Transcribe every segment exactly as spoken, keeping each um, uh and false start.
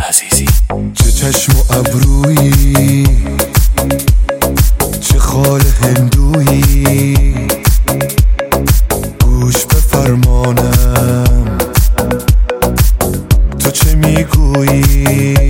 عزیزی. چه چشم و ابرویی، چه خال هندویی، گوش به فرمانم تو چه میگویی،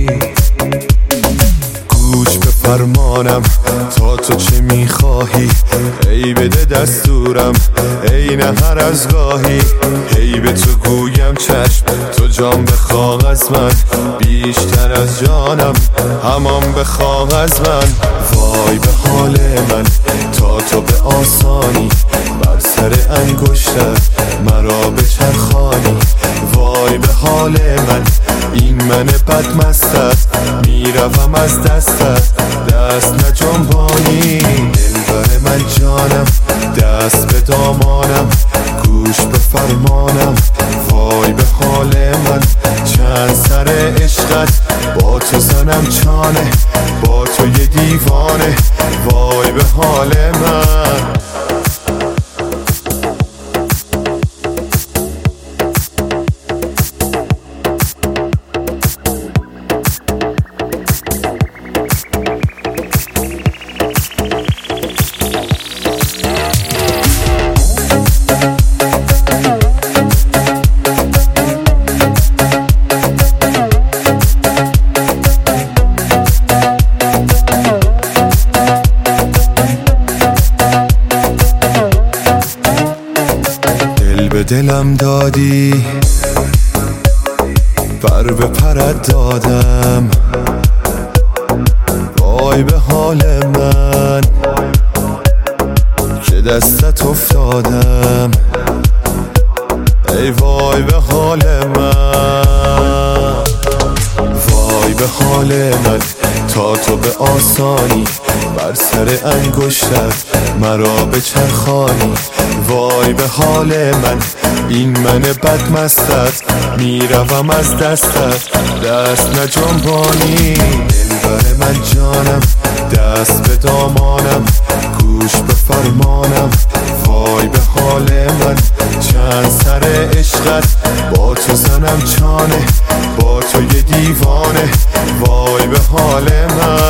گوش به فرمانم تا تو چه میخواهی، ای بده دستورم ای نه هر از گاهی، ای به تو گویم چشم تو جان بخواه از من، بیشتر از جانم همان بخواه از من. وای به حال من تا تو به آسانی بر سر انگشتت مرا بچرخانی، وای به حال من این من بدمستت میروم از دستت دست نجنبانی. دلبر من جانم دست به دامانم گوش به فرمانم، وای به حال من چند سر عشقت با تو زنم چانه، با تو یه دیوانه، وای به حال من. به دلم دادی پر به پرت دادم، وای به حال من که دستت افتادم، ای وای به حال من. وای به حال من تا تو به آسانی بر سر انگشتت مرا بچرخانی، وای به حال من این من بدمستت میروم از دستت دست نجنبانی. دلبر من جانم دست به دامانم گوش به فرمانم، وای به حال من چند سر عشقت با تو زنم چانه، با تو یه دیوانه، وای به حال من.